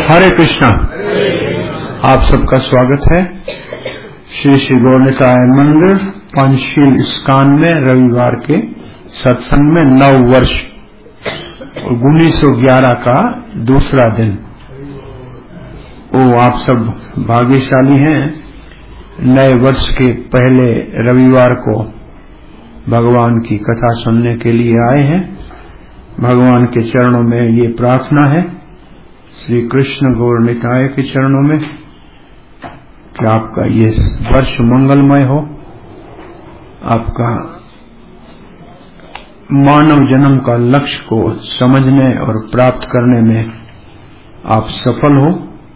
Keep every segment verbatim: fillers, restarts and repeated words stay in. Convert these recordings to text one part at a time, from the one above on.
हरे कृष्णा। आप सबका स्वागत है श्री श्री गौरनिताय मंदिर पंचशील इस्कान में रविवार के सत्संग में नव वर्ष उन्नीस सौ ग्यारह का दूसरा दिन। ओ आप सब भाग्यशाली हैं, नए वर्ष के पहले रविवार को भगवान की कथा सुनने के लिए आए हैं। भगवान के चरणों में ये प्रार्थना है, श्री कृष्ण गौरनिताय के चरणों में, कि आपका ये वर्ष मंगलमय हो, आपका मानव जन्म का लक्ष्य को समझने और प्राप्त करने में आप सफल हो।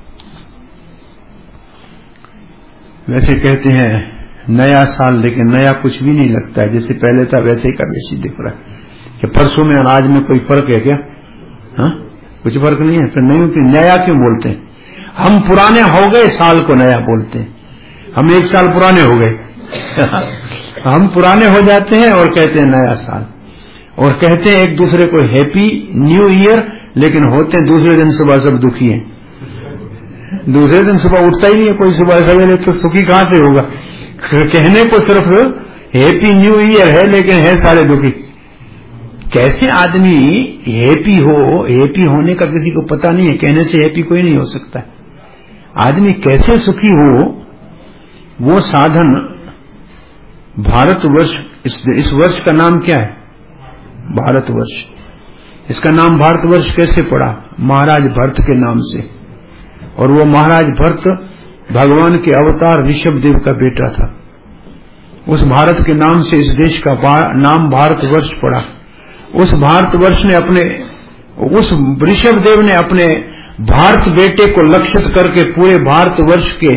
वैसे कहते हैं नया साल, लेकिन नया कुछ भी नहीं लगता है, जैसे पहले था वैसे ही का वैसे दिख रहा है। कि परसों में और आज में कोई फर्क है क्या? हाँ, कुछ फर्क नहीं है। फिर नहीं कि नया क्यों बोलते हैं? हम पुराने हो गए, साल को नया बोलते हैं। हम एक साल पुराने हो गए हम पुराने हो जाते हैं और कहते हैं नया साल, और कहते हैं एक दूसरे को हैप्पी न्यू ईयर, लेकिन होते हैं दूसरे दिन सुबह सब दुखी हैं। दूसरे दिन सुबह उठता ही नहीं है कोई, सुबह सवेरे तो सुखी कहां से होगा? कहने को सिर्फ हैप्पी न्यू ईयर है, लेकिन है सारे दुखी। कैसे आदमी हैप्पी हो? हैप्पी होने का किसी को पता नहीं है, कहने से हैप्पी कोई नहीं हो सकता। आदमी कैसे सुखी हो, वो साधन भारतवर्ष। इस, इस वर्ष का नाम क्या है? भारतवर्ष। इसका नाम भारतवर्ष कैसे पड़ा? महाराज भरत के नाम से। और वो महाराज भरत भगवान के अवतार ऋषभ देव का बेटा था। उस भारत के नाम से इस देश का नाम भारतवर्ष पड़ा। उस भारतवर्ष ने अपने, उस ऋषभ देव ने अपने भारत बेटे को लक्षित करके पूरे भारतवर्ष के,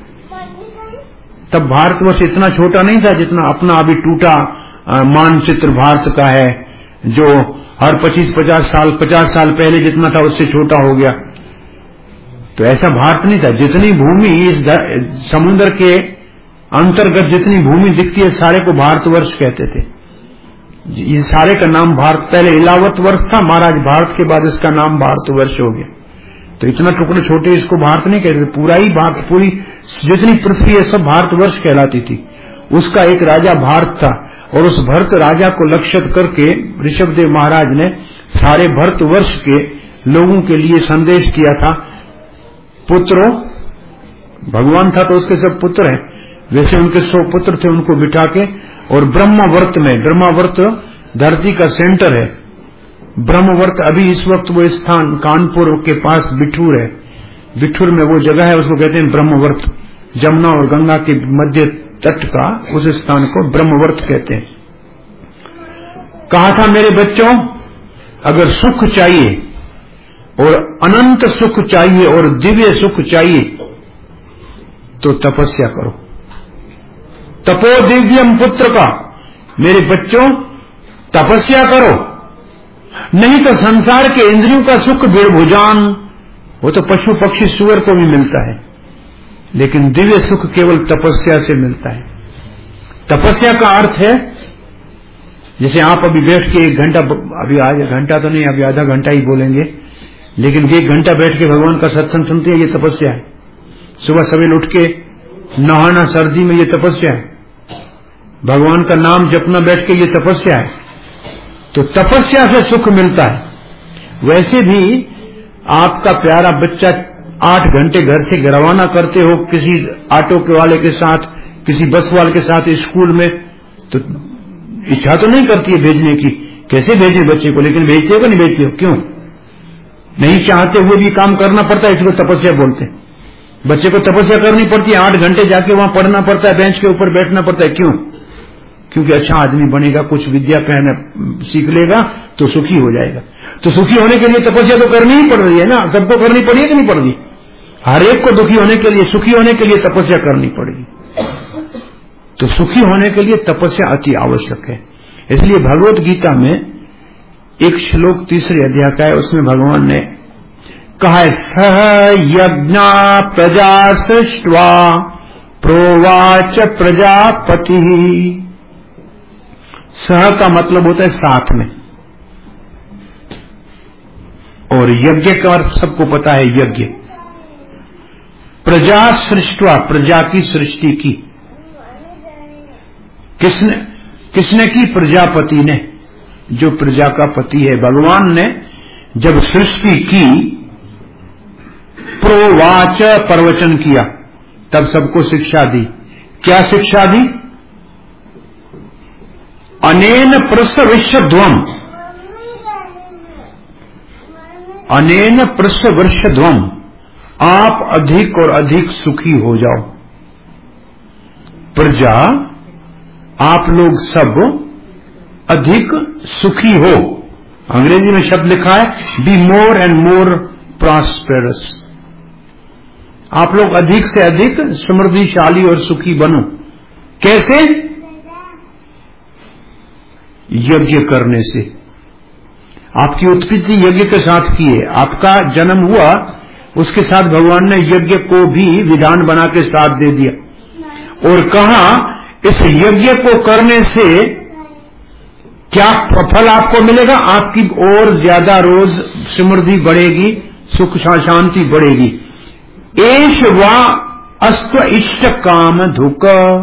तब भारतवर्ष इतना छोटा नहीं था जितना अपना अभी टूटा मानचित्र भारत का है, जो हर पच्चीस पचास साल पचास साल पहले जितना था उससे छोटा हो गया। तो ऐसा भारत नहीं था। जितनी भूमि इस समुद्र के अंतर्गत जितनी भूमि दिखती है, सारे को भारतवर्ष कहते थे। ये सारे का नाम भारत, पहले इलावत वर्ष था, महाराज भारत के बाद इसका नाम भारतवर्ष हो गया। तो इतना टुकड़े छोटे इसको भारत नहीं कहते, पूरा ही भारत, पूरी जितनी पृथ्वी है सब भारतवर्ष कहलाती थी। उसका एक राजा भारत था, और उस भरत राजा को लक्षित करके ऋषभदेव महाराज ने सारे भारतवर्ष के लोगों के लिए संदेश किया था। पुत्रों, भगवान था तो उसके सब पुत्र हैं, वैसे उनके सौ पुत्र थे, उनको बिठा के, और ब्रह्मवर्त में, ब्रह्मवर्त धरती का सेंटर है। ब्रह्मवर्त अभी इस वक्त वो स्थान कानपुर के पास बिठूर है। बिठूर में वो जगह है, उसको कहते हैं ब्रह्मवर्त। जमुना और गंगा के मध्य तट का उस स्थान को ब्रह्मवर्त कहते हैं। कहा था मेरे बच्चों, अगर सुख चाहिए और अनंत सुख चाहिए और दिव्य सुख चाहिए तो तपस्या करो। तपो दिव्यम पुत्र का, मेरे बच्चों तपस्या करो, नहीं तो संसार के इंद्रियों का सुख बेभुजान, वो तो पशु पक्षी सूअर को भी मिलता है, लेकिन दिव्य सुख केवल तपस्या से मिलता है। तपस्या का अर्थ है, जैसे आप अभी बैठ के एक घंटा, अभी आज घंटा तो नहीं, अभी आधा घंटा ही बोलेंगे, लेकिन एक घंटा बैठ के भगवान का सत्संग सुनते हैं, ये तपस्या है। सुबह सवेरे उठ के नहाना सर्दी में, ये तपस्या है। भगवान का नाम जपना बैठ के, ये तपस्या है। तो तपस्या से सुख मिलता है। वैसे भी आपका प्यारा बच्चा आठ घंटे घर से रवाना करते हो किसी ऑटो के वाले के साथ, किसी बस वाले के साथ स्कूल में, तो इच्छा तो नहीं करती है भेजने की, कैसे भेजे बच्चे को, लेकिन भेजते हो कि नहीं भेजते हो? क्यों नहीं चाहते हुए भी काम करना पड़ता है, इसको तपस्या बोलते हैं। बच्चे को तपस्या करनी पड़ती है, आठ घंटे जाके वहां पढ़ना पड़ता है, बेंच के ऊपर बैठना पड़ता है। क्यों? क्योंकि अच्छा आदमी बनेगा, कुछ विद्या कहना सीख लेगा तो सुखी हो जाएगा। तो सुखी होने के लिए तपस्या तो करनी ही पड़ रही है ना, सबको करनी पड़ी है कि नहीं पड़ रही? हर एक को दुखी होने के लिए, सुखी होने के लिए तपस्या करनी पड़ेगी। तो सुखी होने के लिए तपस्या अति आवश्यक है। इसलिए भगवत गीता में एक श्लोक तीसरे अध्याय का है, उसमें भगवान ने कहा है, सह यज्ञ प्रजा सृष्ट्वा प्रोवाच प्रजापति। सह का मतलब होता है साथ में। और यज्ञ का अर्थ सबको पता है, यज्ञ। प्रजा सृष्टवा, प्रजा की सृष्टि की। किसने किसने की? प्रजापति ने, जो प्रजा का पति है। भगवान ने जब सृष्टि की, प्रोवाच प्रवचन किया, तब सबको शिक्षा दी। क्या शिक्षा दी? अनेन प्रसविष्यध्वम, अनेन प्रसविष्यध्वम, आप अधिक और अधिक सुखी हो जाओ। प्रजा, आप लोग सब अधिक सुखी हो। अंग्रेजी में शब्द लिखा है, be more and more prosperous. आप लोग अधिक से अधिक समृद्धिशाली और सुखी बनो। कैसे? यज्ञ करने से। आपकी उत्पत्ति यज्ञ के साथ की है। आपका जन्म हुआ, उसके साथ भगवान ने यज्ञ को भी विधान बना के साथ दे दिया और कहा इस यज्ञ को करने से क्या फल आपको मिलेगा? आपकी और ज्यादा रोज समृद्धि बढ़ेगी, सुख शांति बढ़ेगी। एष वा अस्त्व इष्ट काम धुक।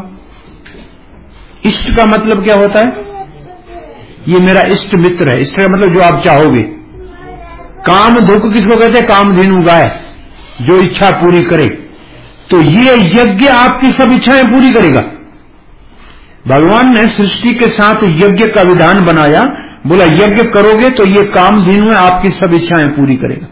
इष्ट का मतलब क्या होता है? ये मेरा इष्ट मित्र है। इष्ट का मतलब जो आप चाहोगे। काम धुक किसको कहते हैं? कामधेनु गाय, जो इच्छा पूरी करे। तो ये यज्ञ आपकी सब इच्छाएं पूरी करेगा। भगवान ने सृष्टि के साथ यज्ञ का विधान बनाया, बोला यज्ञ करोगे तो ये कामधेनु है, आपकी सब इच्छाएं पूरी करेगा।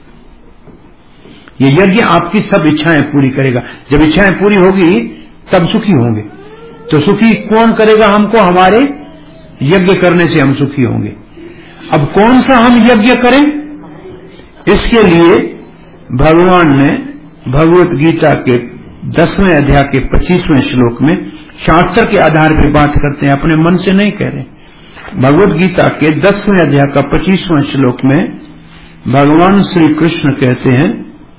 ये यज्ञ आपकी सब इच्छाएं पूरी करेगा। जब इच्छाएं पूरी होगी तब सुखी होंगे। तो सुखी कौन करेगा हमको? हमारे यज्ञ करने से हम सुखी होंगे। अब कौन सा हम यज्ञ करें? इसके लिए भगवान ने भगवत गीता के दसवें अध्याय के पच्चीसवें श्लोक में शास्त्र के आधार पर बात करते हैं, अपने मन से नहीं कह रहे। भगवत गीता के दसवें अध्याय का पच्चीसवें श्लोक में भगवान श्री कृष्ण कहते हैं,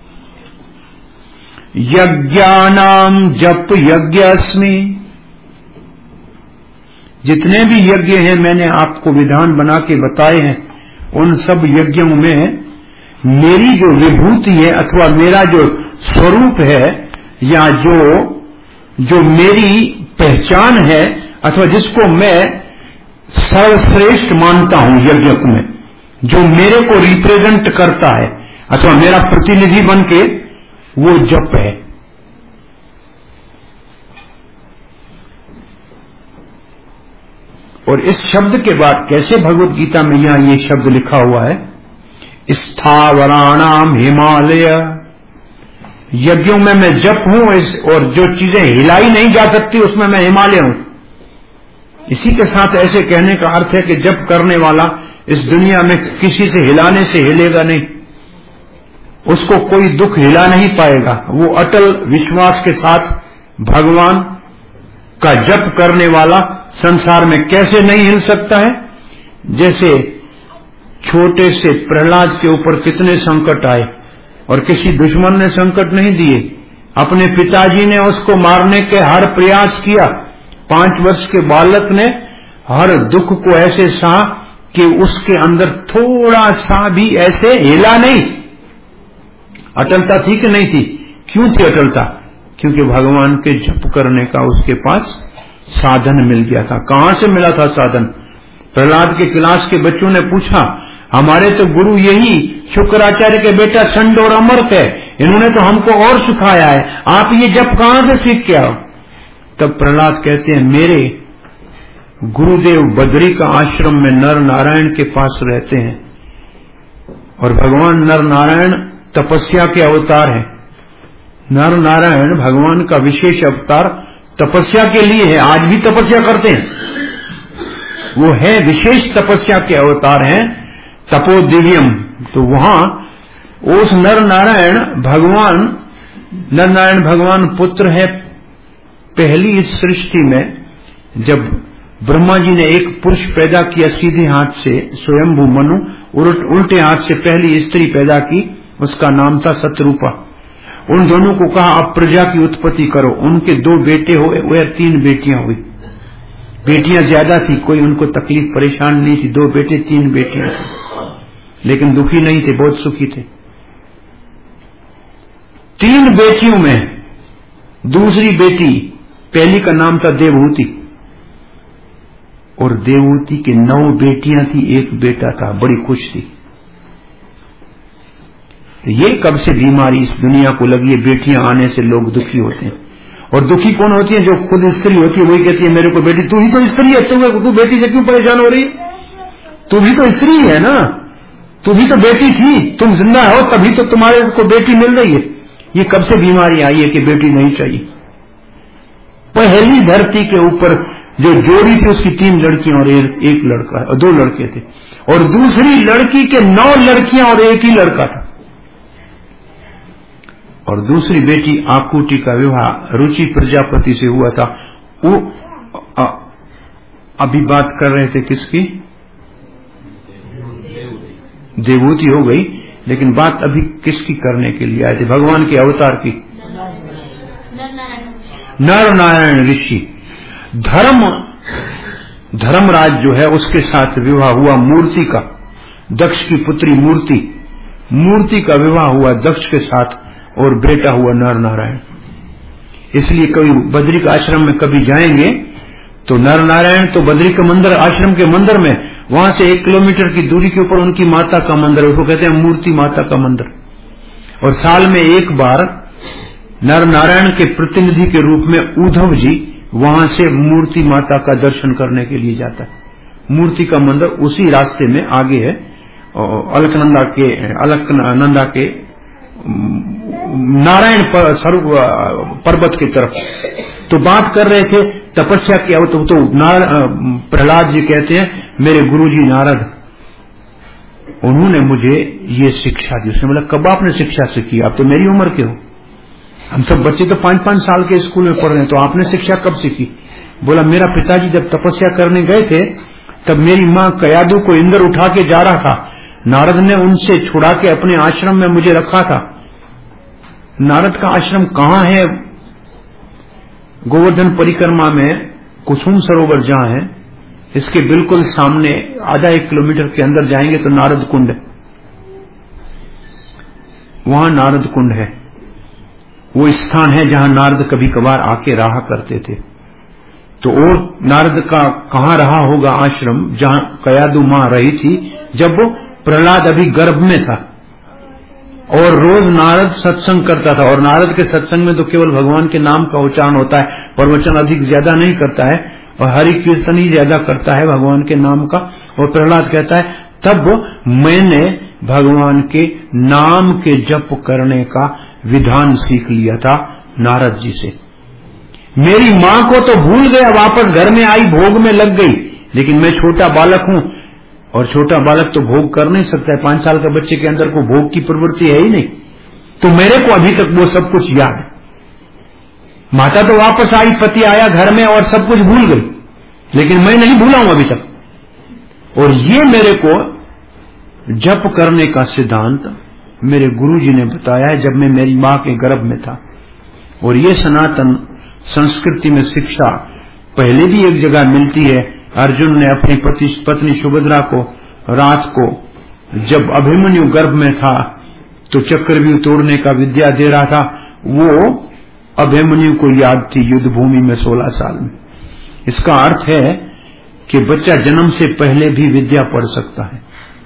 यज्ञानाम जप यज्ञस्मि। जितने भी यज्ञ हैं मैंने आपको विधान बना के बताए हैं, उन सब यज्ञों में मेरी जो विभूति है अथवा मेरा जो स्वरूप है या जो जो मेरी पहचान है अथवा जिसको मैं सर्वश्रेष्ठ मानता हूं यज्ञ में, जो मेरे को रिप्रेजेंट करता है अथवा मेरा प्रतिनिधि बन के, वो जप है। और इस शब्द के बाद कैसे भगवत गीता में यहां ये शब्द लिखा हुआ है, स्थावराणाम हिमालय। यज्ञों में मैं जप हूं और जो चीजें हिलाई नहीं जा सकती उसमें मैं हिमालय हूं। इसी के साथ ऐसे कहने का अर्थ है कि जप करने वाला इस दुनिया में किसी से हिलाने से हिलेगा नहीं, उसको कोई दुख हिला नहीं पाएगा। वो अटल विश्वास के साथ भगवान का जप करने वाला संसार में कैसे नहीं हिल सकता है। जैसे छोटे से प्रहलाद के ऊपर कितने संकट आए और किसी दुश्मन ने संकट नहीं दिए। अपने पिताजी ने उसको मारने के हर प्रयास किया। पांच वर्ष के बालक ने हर दुख को ऐसे सहा कि उसके अंदर थोड़ा सा भी ऐसे हिला नहीं। अटलता थी कि नहीं थी? क्यों थी अटलता? क्योंकि भगवान के जप करने का उसके पास साधन मिल गया था। कहां से मिला था साधन? प्रहलाद के क्लास के बच्चों ने पूछा, हमारे तो गुरु यही शुक्राचार्य के बेटा चंड और अमृत है, इन्होंने तो हमको और सिखाया है, आप ये जप कहां से सीख के आओ? तब प्रहलाद कहते हैं, मेरे गुरुदेव बद्री का आश्रम में नर नारायण के पास रहते हैं और भगवान नर नारायण तपस्या के अवतार है। नर नारायण भगवान का विशेष अवतार तपस्या के लिए है। आज भी तपस्या करते हैं, वो है विशेष तपस्या के अवतार हैं, तपो दिव्यम। तो वहां उस नर नारायण भगवान नर नारायण भगवान पुत्र है। पहली इस सृष्टि में जब ब्रह्मा जी ने एक पुरुष पैदा किया सीधे हाथ से, स्वयंभू मनु, उल्टे हाथ से पहली स्त्री पैदा की, उसका नाम था सतरूपा। उन दोनों को कहा अब प्रजा की उत्पत्ति करो। उनके दो बेटे हुए, वह तीन बेटियां हुई। बेटियां ज्यादा थी, कोई उनको तकलीफ परेशान नहीं थी। दो बेटे तीन बेटियां थी। लेकिन दुखी नहीं थे, बहुत सुखी थे। तीन बेटियों में दूसरी बेटी, पहली का नाम था देवहूति, और देवहूति की नौ बेटियां थी, एक बेटा था, बड़ी खुश थी। ये कब से बीमारी इस दुनिया को लगी है, बेटियां आने से लोग दुखी होते हैं। और दुखी कौन होती है? जो खुद स्त्री होती है, वही कहती है मेरे को बेटी, तू ही तो स्त्री है, तू तू बेटी से क्यों परेशान हो रही? तू भी तो स्त्री है ना, तू भी तो बेटी थी, तुम जिंदा हो तभी तो तुम्हारे को बेटी मिल रही है। ये कब से बीमारी आई है कि बेटी नहीं चाहिए? पहली धरती के ऊपर जो जोड़ी थी उसकी तीन लड़कियां और एक लड़का, और दो लड़के थे, और दूसरी लड़की के नौ लड़कियां और एक ही लड़का था। और दूसरी बेटी आकुटी का विवाह रुचि प्रजापति से हुआ था। वो आ, अभी बात कर रहे थे किसकी? देवहूति हो गई, लेकिन बात अभी किसकी करने के लिए आए थे? भगवान के अवतार की। नर नारायण ऋषि। धर्म धर्मराज जो है उसके साथ विवाह हुआ मूर्ति का, दक्ष की पुत्री मूर्ति। मूर्ति का विवाह हुआ दक्ष के साथ और बेटा हुआ नर नारायण। इसलिए कभी बद्री के आश्रम में कभी जाएंगे तो नर नारायण तो बद्री के मंदिर, आश्रम के मंदिर में, वहां से एक किलोमीटर की दूरी के ऊपर उनकी माता का मंदिर, उसको कहते हैं मूर्ति माता का मंदिर। और साल में एक बार नर नारायण के प्रतिनिधि के रूप में उद्धव जी वहां से मूर्ति माता का दर्शन करने के लिए जाता है। मूर्ति का मंदिर उसी रास्ते में आगे है, अलकनंदा के अलकनंदा के नारायण पर, पर्वत की तरफ। तो बात कर रहे थे तपस्या की। अब तो, तो प्रहलाद जी कहते हैं मेरे गुरुजी नारद, उन्होंने मुझे ये शिक्षा दी। उसने बोला कब आपने शिक्षा सीखी? आप तो मेरी उम्र के हो, हम सब बच्चे तो पांच पांच साल के स्कूल में पढ़ रहे हैं, तो आपने शिक्षा कब सीखी? बोला मेरा पिताजी जब तपस्या करने गए थे तब मेरी माँ कयादू को इंद्र उठा के जा रहा था, नारद ने उनसे छुड़ा के अपने आश्रम में मुझे रखा था। नारद का आश्रम कहाँ है? गोवर्धन परिक्रमा में कुसुम सरोवर जहां है, इसके बिल्कुल सामने आधा एक किलोमीटर के अंदर जाएंगे तो नारद कुंड है, वहां नारद कुंड है। वो स्थान है जहां नारद कभी कभार आके रहा करते थे। तो और नारद का कहां रहा होगा आश्रम? जहां कयादू मां रही थी जब वो प्रहलाद अभी गर्भ में था। और रोज नारद सत्संग करता था, और नारद के सत्संग में तो केवल भगवान के नाम का उच्चारण होता है, प्रवचन अधिक ज्यादा नहीं करता है, और हरि कीर्तन ही ज्यादा करता है भगवान के नाम का। और प्रहलाद कहता है तब मैंने भगवान के नाम के जप करने का विधान सीख लिया था नारद जी से। मेरी मां को तो भूल गया, वापस घर में आई, भोग में लग गई, लेकिन मैं छोटा बालक हूं, और छोटा बालक तो भोग कर नहीं सकता है। पांच साल के बच्चे के अंदर को भोग की प्रवृत्ति है ही नहीं, तो मेरे को अभी तक वो सब कुछ याद है। माता तो वापस आई, पति आया घर में और सब कुछ भूल गई, लेकिन मैं नहीं भूला हूं अभी तक। और ये मेरे को जप करने का सिद्धांत मेरे गुरुजी ने बताया है जब मैं मेरी मां के गर्भ में था। और ये सनातन संस्कृति में शिक्षा पहले भी एक जगह मिलती है। अर्जुन ने अपनी पत्नी सुभद्रा को रात को जब अभिमन्यु गर्भ में था तो चक्रव्यूह तोड़ने का विद्या दे रहा था, वो अभिमन्यु को याद थी युद्ध भूमि में सोलह साल में। इसका अर्थ है कि बच्चा जन्म से पहले भी विद्या पढ़ सकता है,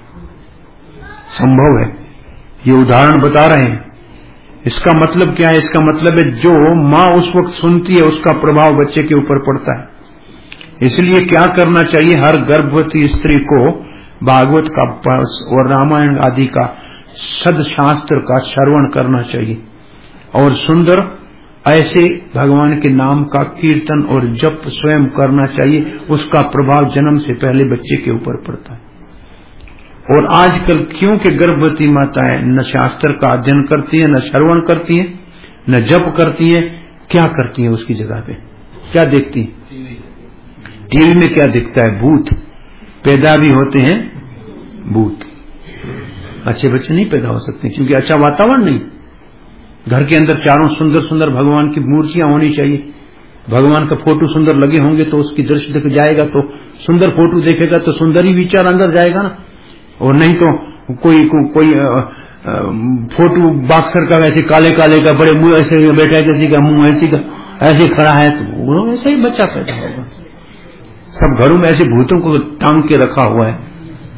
संभव है। ये उदाहरण बता रहे हैं। इसका मतलब क्या है? इसका मतलब है जो मां उस वक्त सुनती है उसका प्रभाव बच्चे के ऊपर पड़ता है। इसलिए क्या करना चाहिए? हर गर्भवती स्त्री को भागवत का और रामायण आदि का सदशास्त्र का श्रवण करना चाहिए, और सुंदर ऐसे भगवान के नाम का कीर्तन और जप स्वयं करना चाहिए। उसका प्रभाव जन्म से पहले बच्चे के ऊपर पड़ता है। और आजकल क्योंकि गर्भवती माताएं न शास्त्र का अध्ययन करती है, न श्रवण करती है, न जप करती है, क्या करती है? उसकी जगह पे क्या देखती है? टीवी में क्या दिखता है? भूत। पैदा भी होते हैं भूत। अच्छे बच्चे नहीं पैदा हो सकते क्योंकि अच्छा वातावरण नहीं। घर के अंदर चारों सुंदर सुंदर भगवान की मूर्तियां होनी चाहिए। भगवान का फोटो सुंदर लगे होंगे तो उसकी दृष्टि दिख जाएगा, तो सुंदर फोटो देखेगा तो सुंदर ही विचार अंदर जाएगा ना। और नहीं तो कोई को, कोई आ, आ, फोटो बॉक्सर का वैसे काले काले का, बड़े मुंह ऐसे बैठा है, किसी का मुंह ऐसी का ऐसे खड़ा है, तो वो ऐसे ही बच्चा पैदा होगा। सब घरों में ऐसे भूतों को टांग के रखा हुआ है।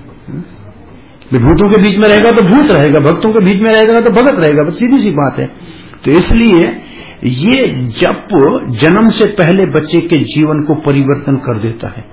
भूतों के बीच में रहेगा तो भूत रहेगा, भक्तों के बीच में रहेगा तो भगत रहेगा, बस सीधी सी बात है। तो इसलिए ये जप जन्म से पहले बच्चे के जीवन को परिवर्तन कर देता है।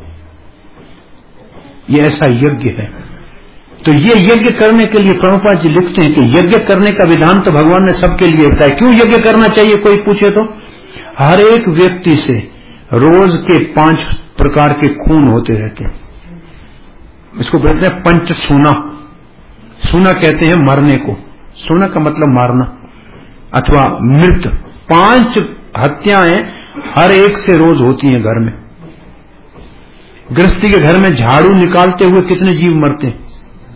ये ऐसा यज्ञ है। तो ये यज्ञ करने के लिए प्रभुपाद जी लिखते हैं कि यज्ञ करने का विधान तो भगवान ने सबके लिए बताया। क्यों यज्ञ करना चाहिए कोई पूछे तो? हर एक व्यक्ति से रोज के पांच प्रकार के खून होते रहते हैं। इसको कहते हैं पंच सूना। सूना कहते हैं मरने को। सूना का मतलब मारना अथवा मृत। पांच हत्याएं हर एक से रोज होती हैं घर में। गृहस्थी के घर में झाड़ू निकालते हुए कितने जीव मरते हैं,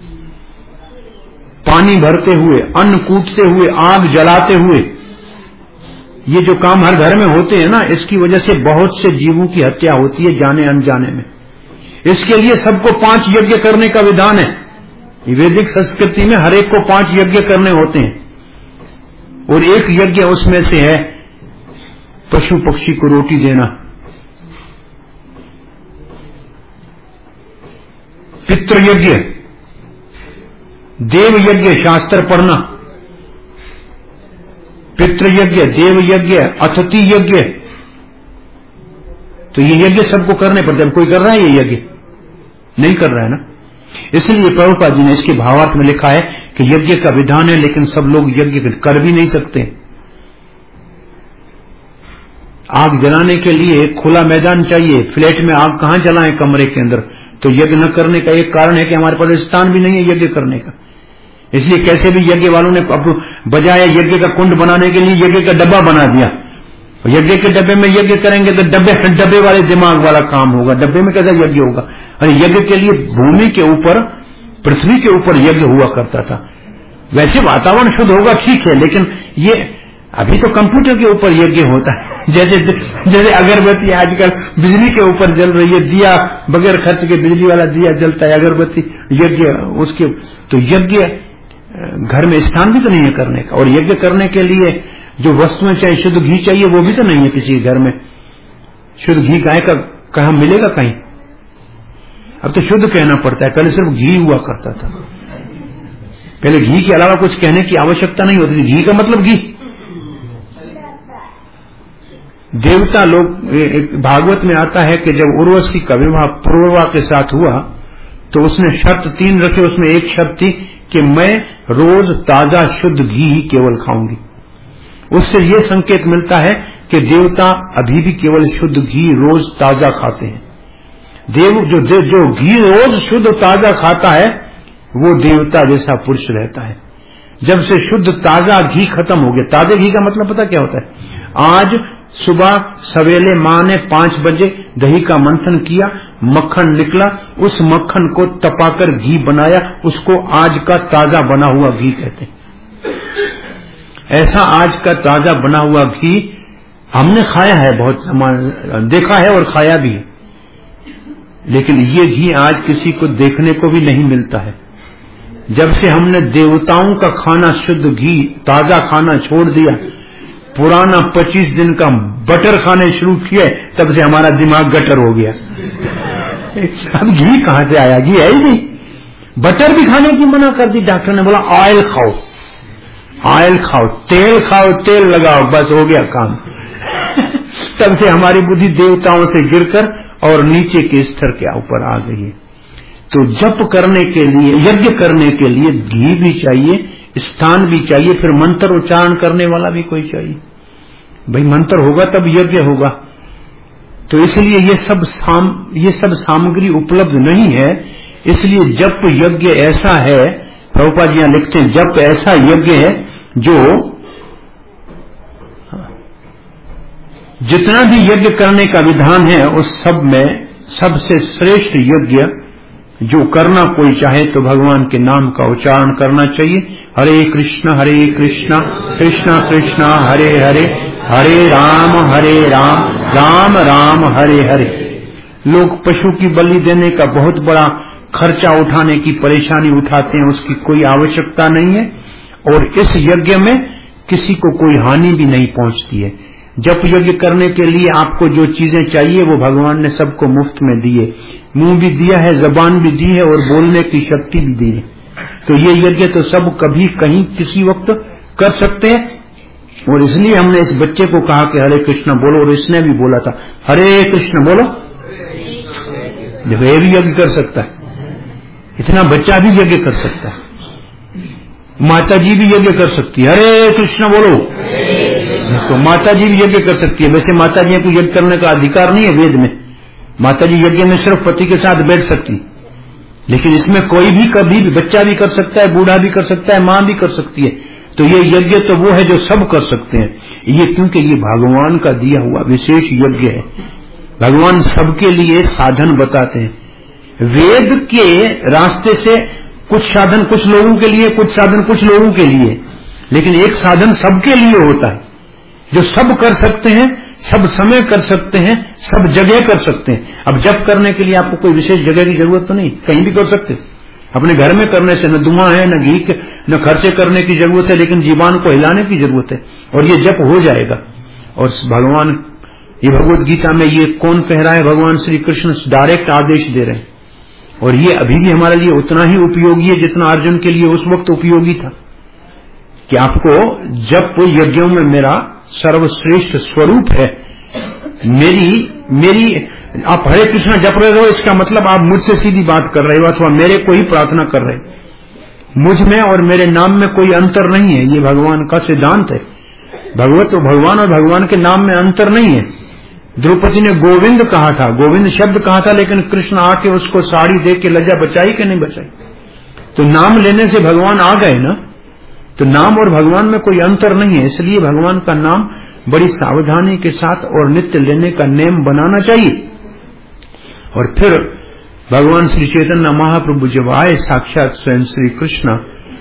पानी भरते हुए, अन्न कूटते हुए, आग जलाते हुए, ये जो काम हर घर में होते हैं ना, इसकी वजह से बहुत से जीवों की हत्या होती है जाने अनजाने में। इसके लिए सबको पांच यज्ञ करने का विधान है। वैदिक संस्कृति में हर एक को पांच यज्ञ करने होते हैं, और एक यज्ञ उसमें से है पशु पक्षी को रोटी देना, पितृ यज्ञ, देव यज्ञ शास्त्र पढ़ना, पितृ यज्ञ, देव यज्ञ, अतिथि यज्ञ। तो ये यज्ञ सबको करने पड़ते हैं। कोई कर रहा है ये यज्ञ? नहीं कर रहा है ना। इसलिए प्रभुपाद जी ने इसके भावार्थ में लिखा है कि यज्ञ का विधान है, लेकिन सब लोग यज्ञ कर भी नहीं सकते। आग जलाने के लिए खुला मैदान चाहिए। फ्लैट में आग कहां जलाएं कमरे के अंदर? तो यज्ञ न करने का एक कारण है कि हमारे पास स्थान भी नहीं है यज्ञ करने का। इसलिए कैसे भी यज्ञ वालों ने अब बजाय यज्ञ का कुंड बनाने के लिए यज्ञ का डब्बा बना दिया। यज्ञ के डब्बे में यज्ञ करेंगे तो डब्बे डब्बे वाले दिमाग वाला काम होगा। डब्बे में कैसा यज्ञ होगा? अरे यज्ञ के लिए भूमि के ऊपर, पृथ्वी के ऊपर यज्ञ हुआ करता था। वैसे वातावरण शुद्ध होगा ठीक है, लेकिन ये अभी तो कंप्यूटर के ऊपर यज्ञ होता है। जैसे जैसे अगरबत्ती आजकल बिजली के ऊपर जल रही है, दिया बगैर खर्च के बिजली वाला दिया जलता है, अगरबत्ती यज्ञ उसके। तो यज्ञ घर में स्थान भी तो नहीं है करने का, और यज्ञ करने के लिए जो वस्तुएं चाहिए, शुद्ध घी चाहिए, वो भी तो नहीं है किसी घर में। शुद्ध घी गाय का कहां मिलेगा? कहीं। अब तो शुद्ध कहना पड़ता है, पहले सिर्फ घी हुआ करता था। पहले घी के अलावा कुछ कहने की आवश्यकता नहीं होती थी। घी का मतलब घी। देवता लोग, भागवत में आता है कि जब उर्वशी का विवाह पूर्वा के साथ हुआ तो उसने शर्त तीन रखे। उसमें एक शर्त थी कि मैं रोज ताजा शुद्ध घी ही केवल खाऊंगी। उससे यह संकेत मिलता है कि देवता अभी भी केवल शुद्ध घी रोज ताजा खाते हैं। देव जो दे, जो घी रोज शुद्ध ताजा खाता है वो देवता जैसा पुरुष रहता है। जब से शुद्ध ताजा घी खत्म हो गया, ताजे घी का मतलब पता क्या होता है? आज सुबह सवेले मां ने पांच बजे दही का मंथन किया, मक्खन निकला, उस मक्खन को तपाकर घी बनाया, उसको आज का ताजा बना हुआ घी कहते हैं। ऐसा आज का ताजा बना हुआ घी हमने खाया है, बहुत देखा है और खाया भी है, लेकिन ये घी आज किसी को देखने को भी नहीं मिलता है। जब से हमने देवताओं का खाना शुद्ध घी ताजा खाना छोड़ दिया, पुराना पच्चीस दिन का बटर खाने शुरू किए, तब से हमारा दिमाग गटर हो गया। अब घी कहां से आया? घी है ही नहीं। बटर भी खाने की मना कर दी डॉक्टर ने, बोला ऑयल खाओ, ऑयल खाओ, तेल खाओ, तेल लगाओ, बस हो गया काम। तब से हमारी बुद्धि देवताओं से गिरकर और नीचे के स्तर के ऊपर आ गई है। तो जप करने के लिए, यज्ञ करने के लिए घी भी चाहिए, स्थान भी चाहिए, फिर मंत्र उच्चारण करने वाला भी कोई चाहिए। भाई मंत्र होगा तब यज्ञ होगा। तो इसलिए ये सब साम, ये सब सामग्री उपलब्ध नहीं है। इसलिए जप यज्ञ ऐसा है, प्रभुपाद जी यहां लिखते हैं, जप ऐसा यज्ञ है जो जितना भी यज्ञ करने का विधान है उस सब में सबसे श्रेष्ठ यज्ञ जो करना कोई चाहे तो भगवान के नाम का उच्चारण करना चाहिए। हरे कृष्ण हरे कृष्ण कृष्ण कृष्ण हरे हरे, हरे राम हरे राम राम राम हरे हरे। लोग पशु की बलि देने का बहुत बड़ा खर्चा उठाने की परेशानी उठाते हैं, उसकी कोई आवश्यकता नहीं है। और इस यज्ञ में किसी को कोई हानि भी नहीं पहुंचती है। जप यज्ञ करने के लिए आपको जो चीजें चाहिए वो भगवान ने सबको मुफ्त में दिए। मुंह भी दिया है, जबान भी दी है और बोलने की शक्ति भी दी है। तो ये यज्ञ तो सब कभी कहीं किसी वक्त कर सकते हैं। और इसलिए हमने इस बच्चे को कहा कि हरे कृष्ण बोलो, और इसने भी बोला था हरे कृष्ण बोलो। देखो ये भी यज्ञ कर सकता है, इतना बच्चा भी यज्ञ कर सकता है, माता जी भी यज्ञ कर सकती है, हरे कृष्ण बोलो। तो माता जी भी यज्ञ कर सकती है। वैसे माता जी को यज्ञ करने का अधिकार नहीं है वेद में, माता जी यज्ञ में सिर्फ पति के साथ बैठ सकती, लेकिन इसमें कोई भी कभी भी बच्चा भी कर सकता है, बूढ़ा भी कर सकता है, मां भी कर सकती है। तो ये यज्ञ तो वो है जो सब कर सकते हैं। ये क्योंकि ये भगवान का दिया हुआ विशेष यज्ञ है। भगवान सबके लिए साधन बताते हैं। वेद के रास्ते से कुछ साधन कुछ लोगों के लिए, कुछ साधन कुछ लोगों के लिए, लेकिन एक साधन सबके लिए होता है जो सब कर सकते हैं, सब समय कर सकते हैं, सब जगह कर सकते हैं। अब जप करने के लिए आपको कोई विशेष जगह की जरूरत तो नहीं, कहीं भी कर सकते। अपने घर में करने से न धुआं है, न घी, न खर्चे करने की जरूरत है, लेकिन जीवान को हिलाने की जरूरत है और ये जप हो जाएगा। और भगवान ये भगवत गीता में ये कौन कह रहा है? भगवान श्री कृष्ण डायरेक्ट आदेश दे रहे हैं। और ये अभी भी हमारे लिए उतना ही उपयोगी है जितना अर्जुन के लिए उस वक्त उपयोगी था कि आपको जप यज्ञों में मेरा सर्वश्रेष्ठ स्वरूप है। मेरी मेरी आप हरे कृष्ण जप रहे हो, इसका मतलब आप मुझसे सीधी बात कर रहे हो अथवा मेरे को ही प्रार्थना कर रहे हो। मुझ में और मेरे नाम में कोई अंतर नहीं है, ये भगवान का सिद्धांत है। भगवत और भगवान और भगवान के नाम में अंतर नहीं है। द्रौपदी ने गोविंद कहा था, गोविंद शब्द कहा था, लेकिन कृष्ण आके उसको साड़ी दे के लज्जा बचाई कि नहीं बचाई? तो नाम लेने से भगवान आ गए ना। तो नाम और भगवान में कोई अंतर नहीं है, इसलिए भगवान का नाम बड़ी सावधानी के साथ और नित्य लेने का नियम बनाना चाहिए। और फिर भगवान श्री चैतन्य महाप्रभु जब आए साक्षात स्वयं श्री कृष्ण,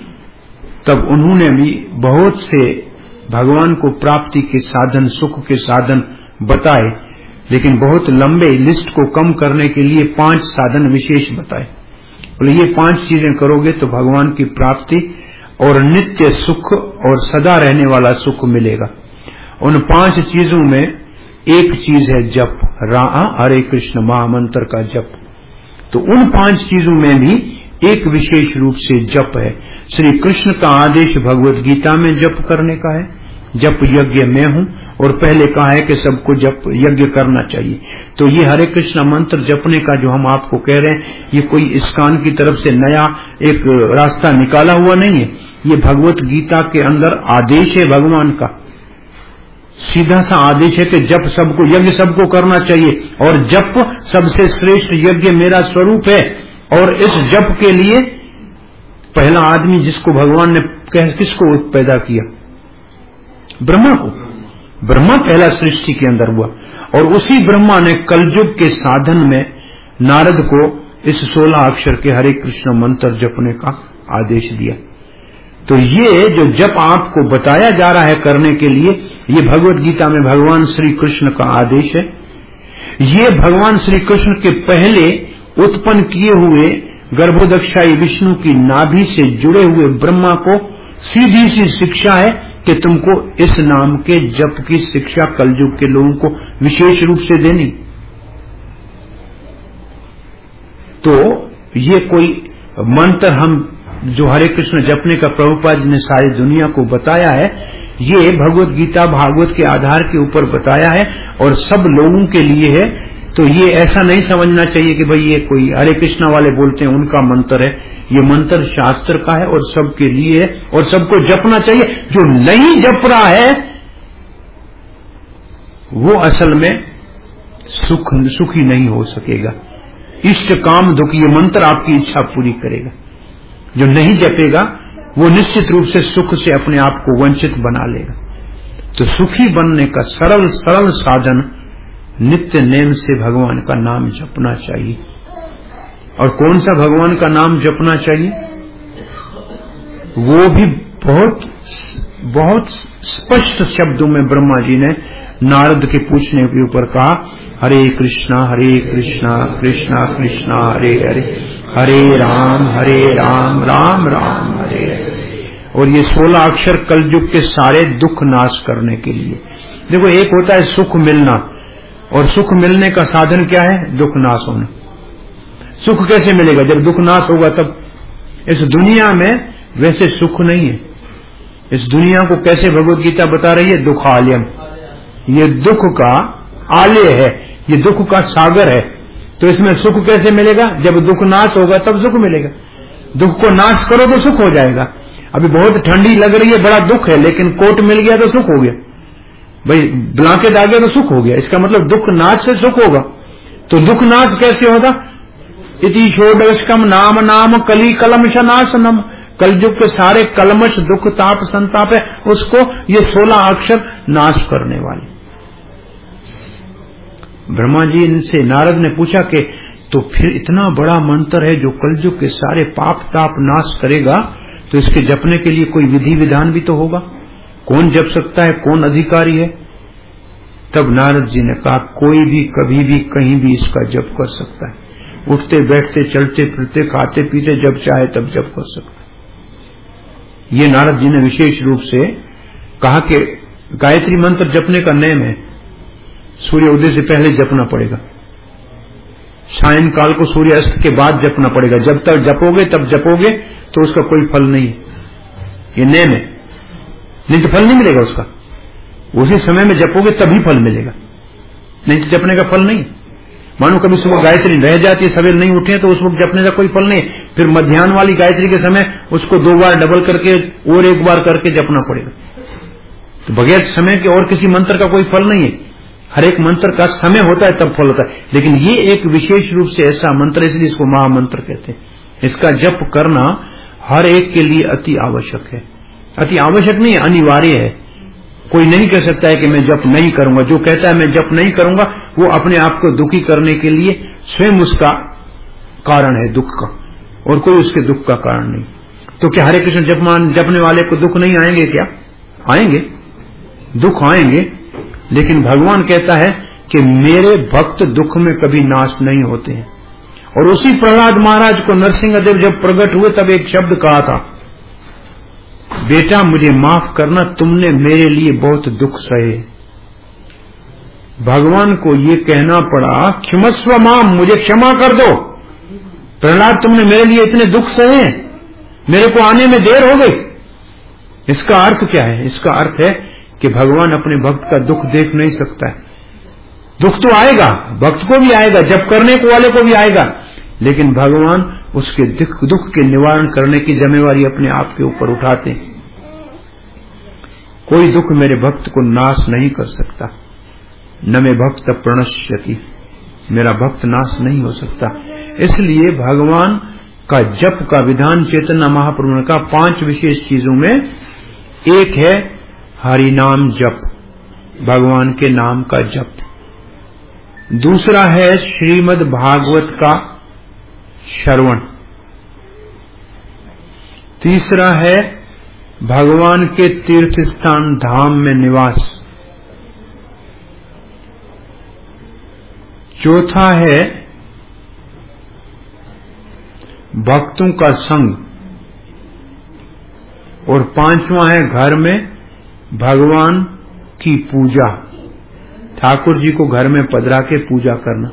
तब उन्होंने भी बहुत से भगवान को प्राप्ति के साधन, सुख के साधन बताए, लेकिन बहुत लंबे लिस्ट को कम करने के लिए पांच साधन विशेष बताए। बोले ये पांच चीजें करोगे तो भगवान की प्राप्ति और नित्य सुख और सदा रहने वाला सुख मिलेगा। उन पांच चीजों में एक चीज है जप, हरे कृष्ण महामंत्र का जप। तो उन पांच चीजों में भी एक विशेष रूप से जप है। श्री कृष्ण का आदेश भगवत गीता में जप करने का है, जप यज्ञ में हूं, और पहले कहा है कि सबको जप यज्ञ करना चाहिए। तो ये हरे कृष्ण मंत्र जपने का जो हम आपको कह रहे हैं, ये कोई इस्कान की तरफ से नया एक रास्ता निकाला हुआ नहीं है। ये भगवत गीता के अंदर आदेश है भगवान का, सीधा सा आदेश है कि जप सबको, यज्ञ सबको करना चाहिए, और जप सबसे श्रेष्ठ यज्ञ मेरा स्वरूप है। और इस जप के लिए पहला आदमी जिसको भगवान ने कह, किसको पैदा किया? ब्रह्मा को। ब्रह्मा पहला सृष्टि के अंदर हुआ, और उसी ब्रह्मा ने कलयुग के साधन में नारद को इस सोलह अक्षर के हरे कृष्ण मंत्र जपने का आदेश दिया। तो ये जो जप आपको बताया जा रहा है करने के लिए, ये भगवत गीता में भगवान श्री कृष्ण का आदेश है। ये भगवान श्री कृष्ण के पहले उत्पन्न किए हुए गर्भोदक्षाई विष्णु की नाभि से जुड़े हुए ब्रह्मा को सीधी सी शिक्षा है कि तुमको इस नाम के जप की शिक्षा कलयुग के लोगों को विशेष रूप से देनी। तो ये कोई मंत्र हम जो हरे कृष्ण जपने का प्रभुपाद जी ने सारी दुनिया को बताया है, ये भगवत गीता भागवत के आधार के ऊपर बताया है और सब लोगों के लिए है। तो ये ऐसा नहीं समझना चाहिए कि भाई ये कोई हरे कृष्णा वाले बोलते हैं उनका मंत्र है। ये मंत्र शास्त्र का है और सबके लिए है और सबको जपना चाहिए। जो नहीं जप रहा है वो असल में सुख सुखी नहीं हो सकेगा। इष्ट काम दुख, ये मंत्र आपकी इच्छा पूरी करेगा। जो नहीं जपेगा वो निश्चित रूप से सुख से अपने आप को वंचित बना लेगा। तो सुखी बनने का सरल सरल साधन नित्य नेम से भगवान का नाम जपना चाहिए। और कौन सा भगवान का नाम जपना चाहिए? वो भी बहुत बहुत स्पष्ट शब्दों में ब्रह्मा जी ने नारद के पूछने के ऊपर कहा, हरे कृष्णा हरे कृष्णा कृष्णा कृष्णा हरे हरे, हरे राम हरे राम राम राम हरे हरे। और ये सोलह अक्षर कलयुग के सारे दुख नाश करने के लिए। देखो, एक होता है सुख मिलना, और सुख मिलने का साधन क्या है? दुख नाश होना। सुख कैसे मिलेगा? जब दुख नाश होगा तब। इस दुनिया में वैसे सुख नहीं है। इस दुनिया को कैसे भगवत गीता बता रही है? दुख आलयम। ये दुख का आलय है, ये दुख का सागर है। तो इसमें सुख कैसे मिलेगा? जब दुख नाश होगा तब सुख मिलेगा। दुख को नाश करो तो सुख हो जाएगा। अभी बहुत ठंडी लग रही है, बड़ा दुख है, लेकिन कोट मिल गया तो सुख हो गया। भाई ब्लैंकेट आ गया तो सुख हो गया। इसका मतलब दुख नाश से सुख होगा। तो दुख नाश कैसे होगा? इति षोडशकम नाम नाम कली कलमश नाशनम। कलयुग के सारे कलमश, दुख, ताप, संताप है, उसको ये सोलह अक्षर नाश करने वाले। ब्रह्मा जी इनसे नारद ने पूछा कि तो फिर इतना बड़ा मंत्र है जो कलयुग के सारे पाप ताप नाश करेगा, तो इसके जपने के लिए कोई विधि विधान भी तो होगा। कौन जप सकता है? कौन अधिकारी है? तब नारद जी ने कहा, कोई भी कभी भी कहीं भी इसका जप कर सकता है। उठते बैठते चलते फिरते खाते पीते जब चाहे तब जप कर सकता है। ये नारद जी ने विशेष रूप से कहा कि गायत्री मंत्र जपने का नियम है, सूर्य उदय से पहले जपना पड़ेगा, सायं काल को सूर्य अस्त के बाद जपना पड़ेगा। जब तक जपोगे तब जपोगे तो उसका कोई फल नहीं है, ये नियम है। नहीं तो फल नहीं मिलेगा उसका। उसी समय में जपोगे तभी फल मिलेगा, नहीं तो जपने का फल नहीं। मानो कभी सुबह गायत्री रह जाती है, सवेरे नहीं उठे तो उस वक्त जपने का कोई फल नहीं। फिर मध्याह्न वाली गायत्री के समय उसको दो बार डबल करके और एक बार करके जपना पड़ेगा। तो बगैर समय के और किसी मंत्र का कोई फल नहीं है। हर एक मंत्र का समय होता है तब फल होता है, लेकिन ये एक विशेष रूप से ऐसा मंत्र, इसलिए इसको महामंत्र कहते हैं। इसका जप करना हर एक के लिए अति आवश्यक है। अति आवश्यक नहीं, अनिवार्य है। कोई नहीं कह सकता है कि मैं जप नहीं करूंगा। जो कहता है मैं जप नहीं करूंगा, वो अपने आप को दुखी करने के लिए स्वयं उसका कारण है दुख का, और कोई उसके दुख का कारण नहीं। तो क्या हरे कृष्ण जपमान जपने वाले को दुख नहीं आएंगे? क्या आएंगे? दुख आएंगे, लेकिन भगवान कहता है कि मेरे भक्त दुख में कभी नाश नहीं होते हैं। और उसी प्रहलाद महाराज को नरसिंहदेव जब प्रकट हुए तब एक शब्द कहा था, बेटा मुझे माफ करना, तुमने मेरे लिए बहुत दुख सहे। भगवान को ये कहना पड़ा, क्षमस्व माम, मुझे क्षमा कर दो प्रहलाद, तुमने मेरे लिए इतने दुख सहे, मेरे को आने में देर हो गई। इसका अर्थ क्या है? इसका अर्थ है कि भगवान अपने भक्त का दुख देख नहीं सकता है। दुख तो आएगा, भक्त को भी आएगा, जप करने को वाले को भी आएगा, लेकिन भगवान उसके दुख दुख के निवारण करने की जिम्मेवारी अपने आप के ऊपर उठाते हैं। कोई दुख मेरे भक्त को नाश नहीं कर सकता। न मे भक्त प्रणश्यति, मेरा भक्त नाश नहीं हो सकता। इसलिए भगवान का जप का विधान चैतन्य महाप्रभु ने कहा पांच विशेष चीजों में एक है हरि नाम जप, भगवान के नाम का जप। दूसरा है श्रीमद् भागवत का श्रवण। तीसरा है भगवान के तीर्थ स्थान धाम में निवास। चौथा है भक्तों का संग। और पांचवा है घर में भगवान की पूजा, ठाकुर जी को घर में पधरा के पूजा करना।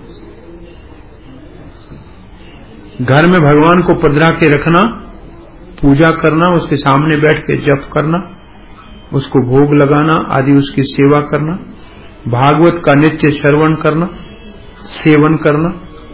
घर में भगवान को पधरा के रखना, पूजा करना, उसके सामने बैठ के जप करना, उसको भोग लगाना आदि, उसकी सेवा करना, भागवत का नित्य श्रवण करना, सेवन करना,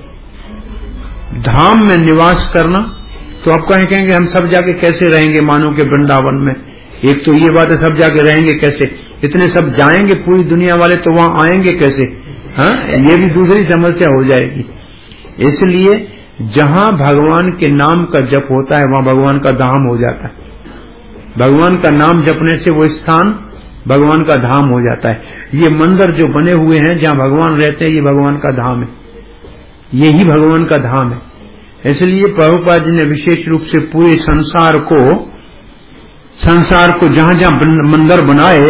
धाम में निवास करना। तो आप कहें कहेंगे हम सब जाके कैसे रहेंगे मानो के वृंदावन में? एक तो ये बात है, सब जाके रहेंगे कैसे? इतने सब जाएंगे पूरी दुनिया वाले, तो वहां आएंगे कैसे? हाँ, ये भी दूसरी समस्या हो जाएगी। इसलिए जहां भगवान के नाम का जप होता है वहां भगवान का धाम हो जाता है। भगवान का नाम जपने से वो स्थान भगवान का धाम हो जाता है। ये मंदिर जो बने हुए हैं जहां भगवान रहते हैं, ये भगवान का धाम है, यही भगवान का धाम है। इसलिए प्रभुपाद जी ने विशेष रूप से पूरे संसार को संसार को जहां जहां मंदिर बनाए,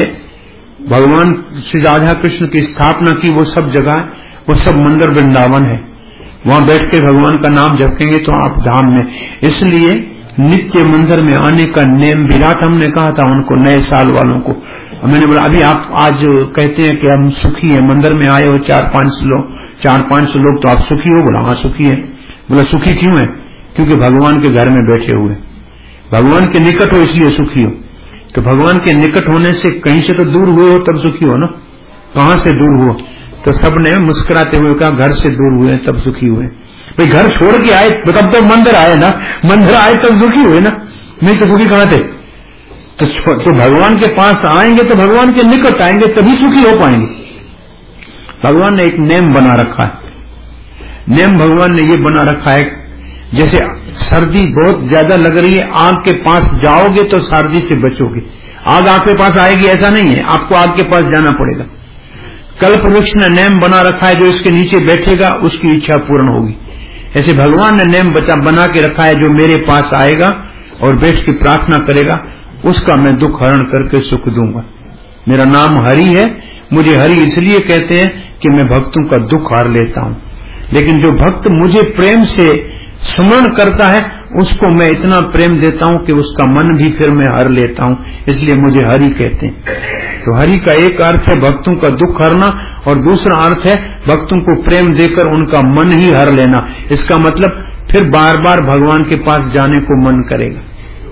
भगवान श्री राधा कृष्ण की स्थापना की, वो सब जगह वो सब मंदिर वृंदावन है। वहां बैठ के भगवान का नाम जपेंगे तो आप धाम में। इसलिए नित्य मंदिर में आने का नेम विराट हमने कहा था उनको, नए साल वालों को। मैंने बोला अभी आप आज कहते हैं कि हम सुखी हैं, मंदिर में आए हो चार पांच लोग चार पांच सौ लोग, तो आप सुखी हो? बोला हाँ सुखी है। बोला सुखी क्यों है? क्योंकि भगवान के घर में बैठे हुए, भगवान के निकट हो इसलिए सुखी हो। तो भगवान के निकट होने से कहीं से तो दूर हुए हो तब सुखी हो ना। कहां से दूर हुआ? तो सबने मुस्कुराते हुए कहा घर से दूर हुए तब सुखी हुए। भाई घर छोड़ के आए तब तो मंदिर आए ना, मंदिर आए तब सुखी हुए ना, नहीं तो सुखी कहां थे? तो, तो भगवान के पास आएंगे तो भगवान के निकट आएंगे तभी सुखी हो पाएंगे। भगवान ने एक नेम बना रखा है। नेम भगवान ने ये बना रखा है, जैसे सर्दी बहुत ज्यादा लग रही है, आग के पास जाओगे तो सर्दी से बचोगे। आग आपके पास आएगी ऐसा नहीं है, आपको आग के पास जाना पड़ेगा। कल्प वृक्ष ने नेम बना रखा है, जो इसके नीचे बैठेगा उसकी इच्छा पूर्ण होगी। ऐसे भगवान ने नेम बना के रखा है, जो मेरे पास आएगा और बैठ के प्रार्थना करेगा उसका मैं दुख हरण करके सुख दूंगा। मेरा नाम हरि है, मुझे हरि इसलिए कहते हैं कि मैं भक्तों का दुख हर लेता हूं। लेकिन जो भक्त मुझे प्रेम से स्मरण करता है उसको मैं इतना प्रेम देता हूं कि उसका मन भी फिर मैं हर लेता हूं, इसलिए मुझे हरि कहते हैं। तो हरि का एक अर्थ है भक्तों का दुख हरना, और दूसरा अर्थ है भक्तों को प्रेम देकर उनका मन ही हर लेना। इसका मतलब फिर बार बार भगवान के पास जाने को मन करेगा।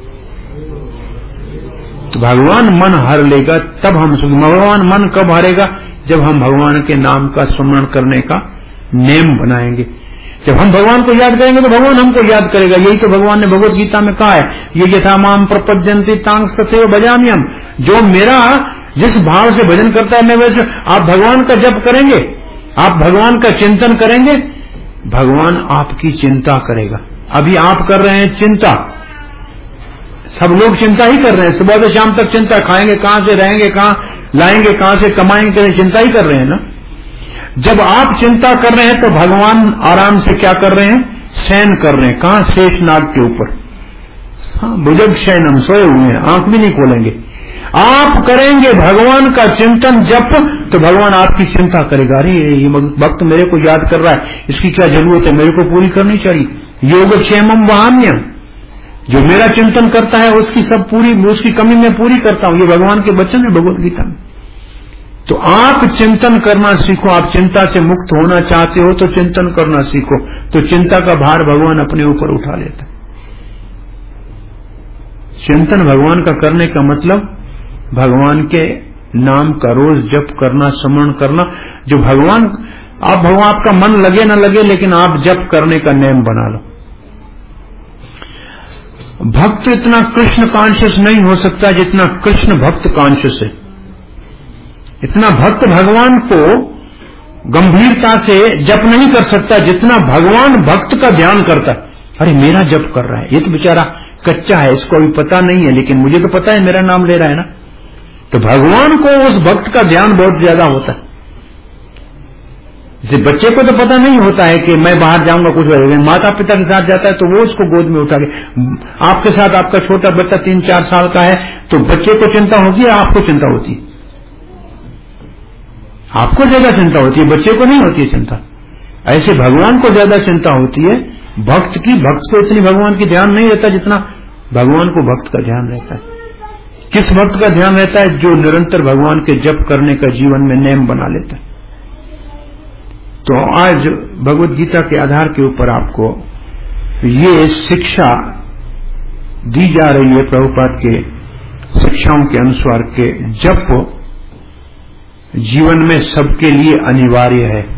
तो भगवान मन हर लेगा तब हम सुख। भगवान मन कब हरेगा? जब हम भगवान के नाम का स्मरण करने का नेम बनाएंगे। जब हम भगवान को याद करेंगे तो भगवान हमको याद करेगा। यही तो भगवान ने भगवत गीता में कहा है, ये यथा माम प्रपद्यन्ते तांग तथैव भजामि हम। जो मेरा जिस भाव से भजन करता है मैं वैसे। आप भगवान का जप करेंगे, आप भगवान का चिंतन करेंगे, भगवान आपकी चिंता करेगा। अभी आप कर रहे हैं चिंता, सब लोग चिंता ही कर रहे हैं, सुबह से शाम तक चिंता, खाएंगे कहां से, रहेंगे कहां, लाएंगे कहां से, कमाएंगे, चिंता ही कर रहे हैं ना। जब आप चिंता कर रहे हैं तो भगवान आराम से क्या कर रहे हैं? शयन कर रहे हैं। कहां? शेषनाग के ऊपर। हाँ, भुजग शयनम, सोए हुए हैं, आंख भी नहीं खोलेंगे। आप करेंगे भगवान का चिंतन जप तो भगवान आपकी चिंता करेगा। अरे ये भक्त मेरे को याद कर रहा है, इसकी क्या जरूरत है, मेरे को पूरी करनी चाहिए। योगक्षेमम वहाम्यम, जो मेरा चिंतन करता है उसकी सब पूरी, उसकी कमी मैं पूरी करता हूं। ये भगवान के वचन है भगवत गीता में। तो आप चिंतन करना सीखो। आप चिंता से मुक्त होना चाहते हो तो चिंतन करना सीखो, तो चिंता का भार भगवान अपने ऊपर उठा लेता है। चिंतन भगवान का करने का मतलब भगवान के नाम का रोज जप करना, स्मरण करना। जो भगवान, आप भगवान आपका मन लगे ना लगे, लेकिन आप जप करने का नेम बना लो। भक्त इतना कृष्ण कॉन्शियस नहीं हो सकता जितना कृष्ण भक्त कॉन्शियस है। इतना भक्त भगवान को गंभीरता से जप नहीं कर सकता जितना भगवान भक्त का ध्यान करता है। अरे मेरा जप कर रहा है, ये तो बेचारा कच्चा है, इसको अभी पता नहीं है, लेकिन मुझे तो पता है मेरा नाम ले रहा है ना। तो भगवान को उस भक्त का ध्यान बहुत ज्यादा होता है। जैसे बच्चे को तो पता नहीं होता है कि मैं बाहर जाऊंगा कुछ होगा, माता पिता के साथ जाता है तो वो उसको गोद में उठा के, आपके साथ आपका छोटा बच्चा तीन चार साल का है तो बच्चे को चिंता होती है, आपको चिंता होती है, आपको ज्यादा चिंता होती है, बच्चे को नहीं होती है चिंता। ऐसे भगवान को ज्यादा चिंता होती है भक्त की। भक्त को इतनी भगवान की ध्यान नहीं रहता जितना भगवान को भक्त का ध्यान रहता है। किस भक्त का ध्यान रहता है? जो निरंतर भगवान के जप करने का जीवन में नेम बना लेता है। तो आज भगवत गीता के आधार के ऊपर आपको ये शिक्षा दी जा रही है, प्रभुपाद के शिक्षाओं के अनुसार के जप जीवन में सबके लिए अनिवार्य है।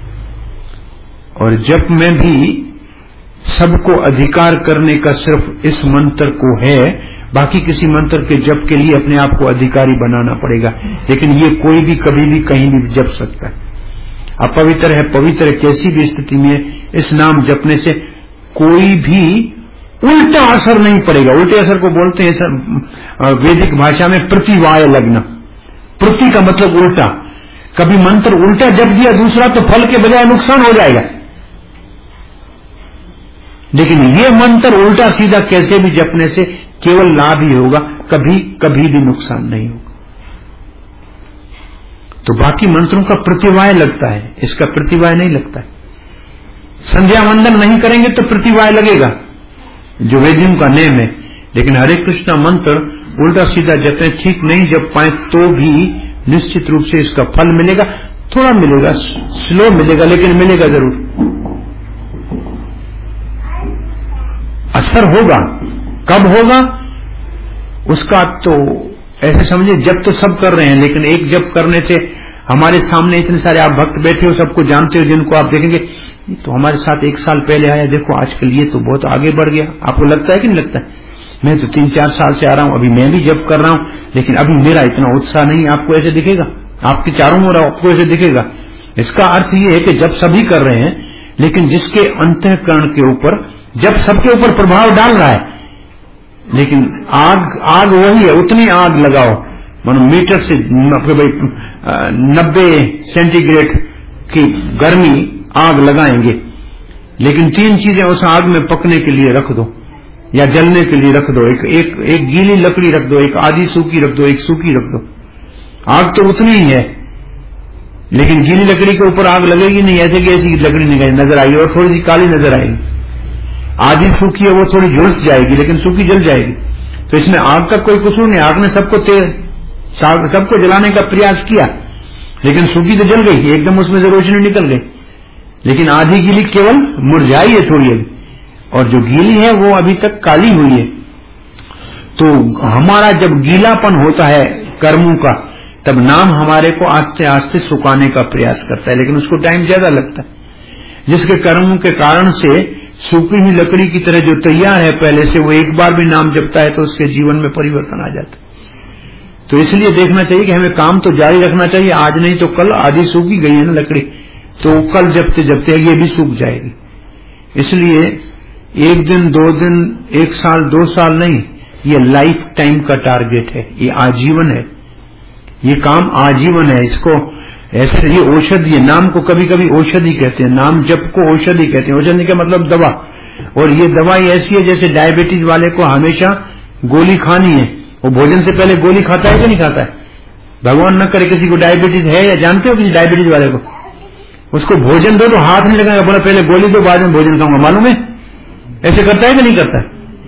और जप में भी सबको अधिकार करने का सिर्फ इस मंत्र को है, बाकी किसी मंत्र के जप के लिए अपने आप को अधिकारी बनाना पड़ेगा। लेकिन ये कोई भी कभी भी कहीं भी जप सकता है। अपवित्र है, पवित्र है, कैसी भी स्थिति में इस नाम जपने से कोई भी उल्टा असर नहीं पड़ेगा। उल्टे असर को बोलते हैं वैदिक भाषा में प्रतिवाय लग्न। प्रति का मतलब उल्टा। कभी मंत्र उल्टा जप दिया दूसरा तो फल के बजाय नुकसान हो जाएगा, लेकिन ये मंत्र उल्टा सीधा कैसे भी जपने से केवल लाभ ही होगा, कभी कभी भी नुकसान नहीं होगा। तो बाकी मंत्रों का प्रतिवाय लगता है, इसका प्रतिवाय नहीं लगता है। संध्या वंदन नहीं करेंगे तो प्रतिवाय लगेगा, जो वेदियों का नेम है। लेकिन हरे कृष्णा मंत्र उल्टा सीधा जपे, ठीक नहीं जप पाए तो भी निश्चित रूप से इसका फल मिलेगा। थोड़ा मिलेगा, स्लो मिलेगा, लेकिन मिलेगा जरूर। असर होगा। कब होगा उसका तो ऐसे समझिए, जब तो सब कर रहे हैं, लेकिन एक जब करने से हमारे सामने इतने सारे आप भक्त बैठे हो, सबको जानते हो, जिनको आप देखेंगे तो हमारे साथ एक साल पहले आया, देखो आजकल ये तो बहुत आगे बढ़ गया। आपको लगता है कि नहीं लगता है? मैं तो तीन चार साल से आ रहा हूं, अभी मैं भी जब कर रहा हूं, लेकिन अभी मेरा इतना उत्साह नहीं। आपको ऐसे दिखेगा, आपके चारों ओर आपको ऐसे दिखेगा। इसका अर्थ ये है कि जब सभी कर रहे हैं, लेकिन जिसके अंतःकरण के ऊपर, जब सबके ऊपर प्रभाव डाल रहा है, लेकिन आग आग वही है, उतनी आग लगाओ, मानो मीटर से नब्बे सेंटीग्रेड की गर्मी आग लगाएंगे, लेकिन तीन चीजें उस आग में पकने के लिए रख दो या जलने के लिए रख दो। एक एक एक गीली लकड़ी रख दो, एक आधी सूखी रख दो, एक सूखी रख दो। आग तो उतनी ही है, लेकिन गीली लकड़ी के ऊपर आग लगेगी नहीं, ऐसे कि ऐसी लकड़ी नहीं नजर आएगी और थोड़ी सी काली नजर आएगी। आधी सूखी है वो थोड़ी झुलस जाएगी, लेकिन सूखी जल जाएगी। तो इसमें आग का कोई कसूर नहीं। आग ने सबको तेज सबको जलाने का प्रयास किया, लेकिन सूखी तो जल गई, एकदम उसमें से रोशनी निकल गई। लेकिन आधी गीली केवल मुरझाई है थोड़ी अभी, और जो गीली है वो अभी तक काली हुई है। तो हमारा जब गीलापन होता है कर्मों का, तब नाम हमारे को आस्ते आस्ते सुखाने का प्रयास करता है, लेकिन उसको टाइम ज्यादा लगता है। जिसके कर्मों के कारण से सूखी हुई लकड़ी की तरह जो तैयार है पहले से, वो एक बार भी नाम जपता है तो उसके जीवन में परिवर्तन आ जाता है। तो इसलिए देखना चाहिए कि हमें काम तो जारी रखना चाहिए, आज नहीं तो कल। आधी सूखी गई है ना लकड़ी, तो कल जपते जपते ये भी सूख जाएगी। इसलिए एक दिन, दो दिन, एक साल, दो साल नहीं, ये लाइफ टाइम का टारगेट है, ये आजीवन है, ये काम आजीवन है। इसको ऐसे, ये औषधि है, नाम को कभी कभी औषधि कहते हैं, नाम जप को औषधि कहते हैं। औषधि का मतलब दवा, और ये दवाई ऐसी है जैसे डायबिटीज वाले को हमेशा गोली खानी है। वो भोजन से पहले गोली खाता है कि नहीं खाता है? भगवान न करे किसी को डायबिटीज है, या जानते हो किसी डायबिटीज वाले को, उसको भोजन दो तो हाथ नहीं लगाएगा, बोला पहले गोली दो बाद में भोजन खाऊंगा, मालूम है? ऐसे करता है कि नहीं करता है?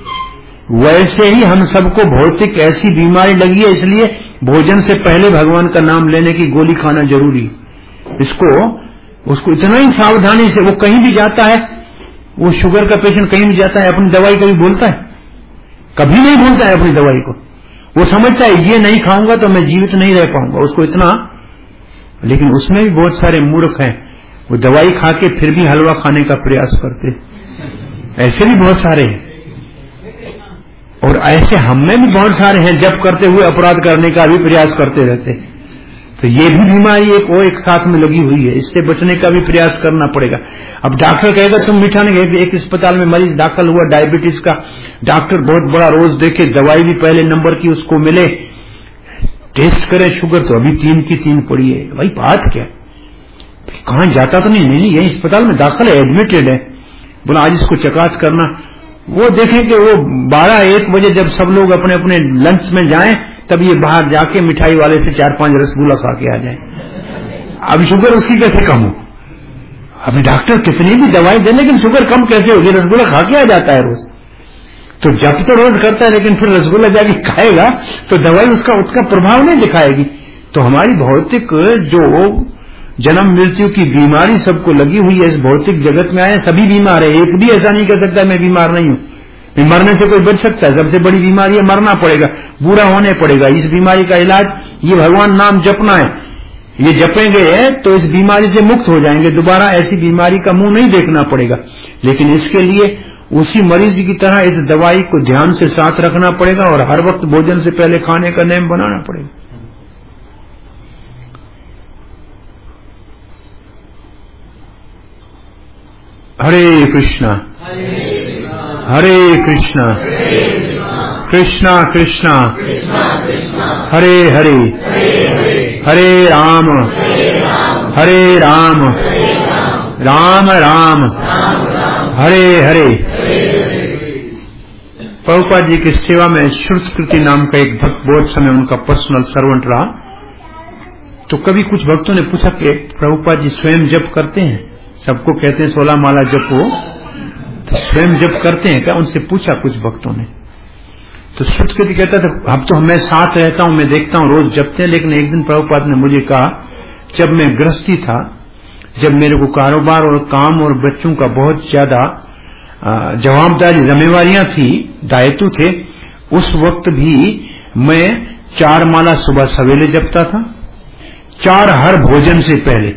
वैसे ही हम सबको भौतिक ऐसी बीमारी लगी है, इसलिए भोजन से पहले भगवान का नाम लेने की गोली खाना जरूरी। इसको उसको इतना ही सावधानी से, वो कहीं भी जाता है, वो शुगर का पेशेंट कहीं भी जाता है, अपनी दवाई कभी भूलता है? कभी नहीं भूलता है अपनी दवाई को। वो समझता है ये नहीं खाऊंगा तो मैं जीवित नहीं रह पाऊंगा, उसको इतना। लेकिन उसमें भी बहुत सारे मूर्ख हैं, वो दवाई खा के फिर भी हलवा खाने का प्रयास करते, ऐसे भी बहुत सारे हैं। और ऐसे हम में भी बहुत सारे हैं, जब करते हुए अपराध करने का भी प्रयास करते रहते। तो ये भी बीमारी एक वो एक साथ में लगी हुई है, इससे बचने का भी प्रयास करना पड़ेगा। अब डॉक्टर कहेगा तुम मीठा नहीं खाओगे। एक अस्पताल में मरीज दाखिल हुआ डायबिटीज का, डॉक्टर बहुत बड़ा रोज देखे, दवाई भी पहले नंबर की उसको मिले, टेस्ट करे शुगर तो अभी तीन की तीन पड़ी है। भाई बात क्या, कहां जाता तो नहीं, नहीं यही अस्पताल में दाखिल है, एडमिटेड है। बोला आज इसको चकास करना। वो देखें कि वो बारह एक बजे जब सब लोग अपने अपने लंच में जाएं, तब ये बाहर जाके मिठाई वाले से चार पांच रसगुल्ला खा के आ जाए। अब शुगर उसकी कैसे कम हो? अभी डॉक्टर कितनी भी दवाई दे, लेकिन शुगर कम कैसे होगी? रसगुल्ला खा के आ जाता है रोज। तो जब तो रोज करता है, लेकिन फिर रसगुल्ला जाके खाएगा तो दवाई उसका उसका प्रभाव नहीं दिखाएगी। तो हमारी भौतिक जो जन्म मृत्यु की बीमारी सबको लगी हुई है, इस भौतिक जगत में आए सभी बीमार है। एक भी ऐसा नहीं कह सकता मैं बीमार नहीं हूं। मरने से कोई बच सकता है? सबसे बड़ी बीमारी है मरना पड़ेगा, बूढ़ा होने पड़ेगा। इस बीमारी का इलाज ये भगवान नाम जपना है। ये जपेंगे तो इस बीमारी से मुक्त हो जाएंगे, दोबारा ऐसी बीमारी का मुंह नहीं देखना पड़ेगा। लेकिन इसके लिए उसी मरीज की तरह इस दवाई को ध्यान से साथ रखना पड़ेगा, और हर वक्त भोजन से पहले खाने का नियम बनाना पड़ेगा। हरे कृष्णा हरे कृष्णा कृष्णा कृष्णा हरे हरे हरे राम हरे राम राम राम हरे हरे। प्रभुपाद जी की सेवा में श्रुतकृति नाम का एक भक्त बहुत समय उनका पर्सनल सर्वेंट रहा। तो कभी कुछ भक्तों ने पूछा कि प्रभुपाद जी स्वयं जप करते हैं? सबको कहते हैं सोलह माला जपो, तो स्वयं जप करते हैं क्या? उनसे पूछा कुछ भक्तों ने, तो सुतकृति कहता था अब तो मैं साथ रहता हूं, मैं देखता हूं रोज जपते हैं। लेकिन एक दिन प्रभुपाद ने मुझे कहा, जब मैं गृहस्थी था, जब मेरे को कारोबार और काम और बच्चों का बहुत ज्यादा जवाबदारी जिम्मेवारियां थी, दायित्व थे, उस वक्त भी मैं चार माला सुबह सवेरे जपता था, चार हर भोजन से पहले,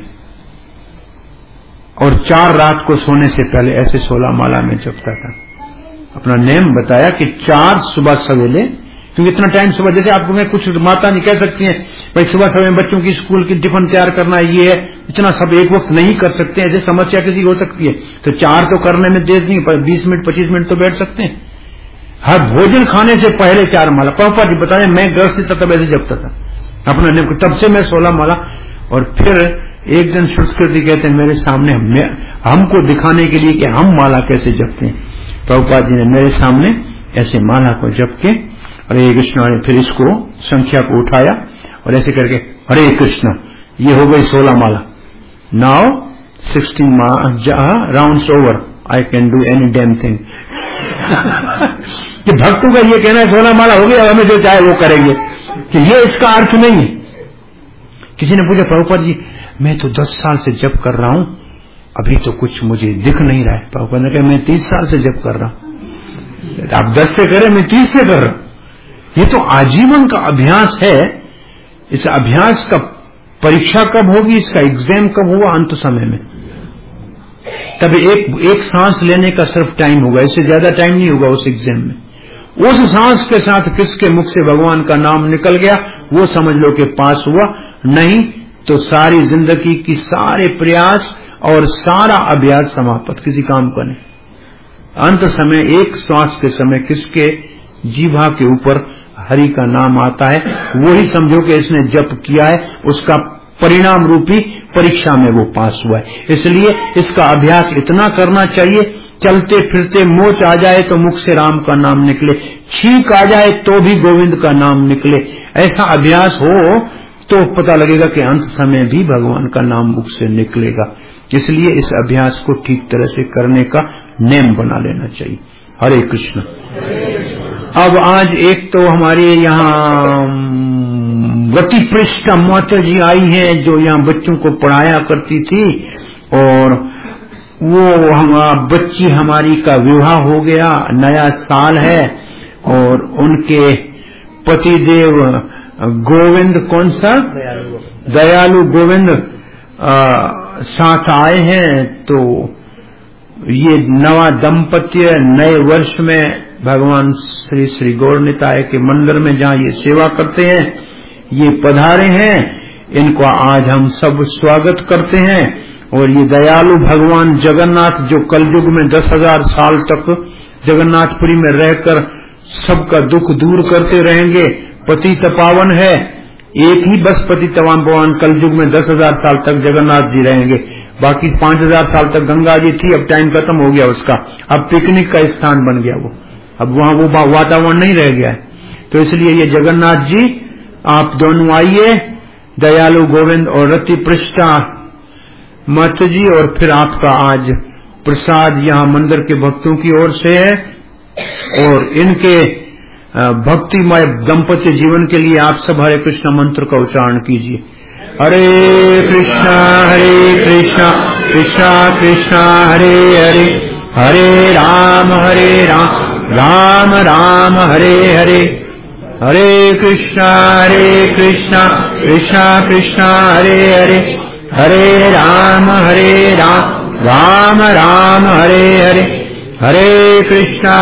और चार रात को सोने से पहले, ऐसे सोलह माला में जपता था। अपना नेम बताया कि चार सुबह सवेरे, क्योंकि इतना टाइम सुबह, जैसे आपको मैं कुछ माता नहीं कह सकती हैं भाई सुबह सवेरे बच्चों की स्कूल की टिफिन तैयार करना है, ये है, इतना सब एक वक्त नहीं कर सकते, ऐसे समस्या किसी हो सकती है, तो चार तो करने में देर नहीं, पर बीस मिनट पच्चीस मिनट तो बैठ सकते हैं। हर भोजन खाने से पहले चार माला। पापा जी बताए मैं गृहस्थी था तब ऐसे जपता था अपना नेम, तब से मैं सोलह माला। और फिर एक दिन सुकृति कहते हैं मेरे सामने, हमको दिखाने के लिए कि हम माला कैसे जपते हैं, प्रभुपाद जी ने मेरे सामने ऐसे माला को जप के, हरे कृष्ण, फिर इसको संख्या को उठाया और ऐसे करके हरे कृष्ण, ये हो गई सोलह माला। Now sixteen rounds over, I can do any damn thing. कि भक्तों का ये कहना है सोलह माला हो गया, हमें जो चाहे वो करेंगे, कि ये इसका अर्थ नहीं है। किसी ने पूछा प्रभुपाद जी मैं तो दस साल से जप कर रहा हूं, अभी तो कुछ मुझे दिख नहीं रहा है। प्रभुपाद ने कहा मैं तीस साल से जप कर रहा हूं, आप दस से करें, मैं तीस से कर रहा हूं। ये तो आजीवन का अभ्यास है। इस अभ्यास का परीक्षा कब होगी, इसका एग्जाम कब होगा? अंत समय में। तब एक एक सांस लेने का सिर्फ टाइम होगा, इससे ज्यादा टाइम नहीं होगा उस एग्जाम में। उस सांस के साथ किसके मुख से भगवान का नाम निकल गया वो समझ लो कि पास हुआ, नहीं तो सारी जिंदगी की सारे प्रयास और सारा अभ्यास समाप्त, किसी काम का नहीं। अंत समय एक श्वास के समय किसके जीवा के ऊपर हरि का नाम आता है, वही समझो कि इसने जप किया है, उसका परिणाम रूपी परीक्षा में वो पास हुआ है। इसलिए इसका अभ्यास इतना करना चाहिए, चलते फिरते मोच आ जाए तो मुख से राम का नाम निकले, छींक आ जाए तो भी गोविंद का नाम निकले। ऐसा अभ्यास हो तो पता लगेगा कि अंत समय भी भगवान का नाम मुख से निकलेगा। इसलिए इस अभ्यास को ठीक तरह से करने का नेम बना लेना चाहिए। हरे कृष्ण। अब आज एक तो हमारे यहाँ गति पृष्ठ माता जी आई हैं जो यहाँ बच्चों को पढ़ाया करती थी, और वो हम बच्ची हमारी का विवाह हो गया, नया साल है, और उनके पतिदेव गोविंद, कौन सा दयालु गोविंद आ, साथ आए हैं। तो ये नवा दंपत्य नए वर्ष में भगवान श्री श्री गौरनिताय के मंदिर में जहाँ ये सेवा करते हैं, ये पधारे हैं, इनको आज हम सब स्वागत करते हैं। और ये दयालु भगवान जगन्नाथ जो कलयुग में दस हजार साल तक जगन्नाथपुरी में रहकर सबका दुख दूर करते रहेंगे, पतित पावन है, एक ही बस पतित पावन कलयुग में दस हजार साल तक जगन्नाथ जी रहेंगे, बाकी पांच हजार साल तक गंगा जी थी, अब टाइम खत्म हो गया उसका, अब पिकनिक का स्थान बन गया वो, अब वहां वो वातावरण नहीं रह गया है। तो इसलिए ये जगन्नाथ जी आप दोनों आइए, दयालु गोविंद और रति पृष्ठा मत जी, और फिर आपका आज प्रसाद यहाँ मंदिर के भक्तों की ओर से है, और इनके भक्तिमय दंपत्य जीवन के लिए आप सब हरे कृष्ण मंत्र का उच्चारण कीजिए। हरे कृष्णा हरे कृष्णा कृष्णा कृष्णा हरे हरे, हरे राम हरे राम राम राम हरे हरे, हरे कृष्णा हरे कृष्णा कृष्णा कृष्णा हरे हरे, हरे राम हरे राम राम राम हरे हरे, हरे कृष्णा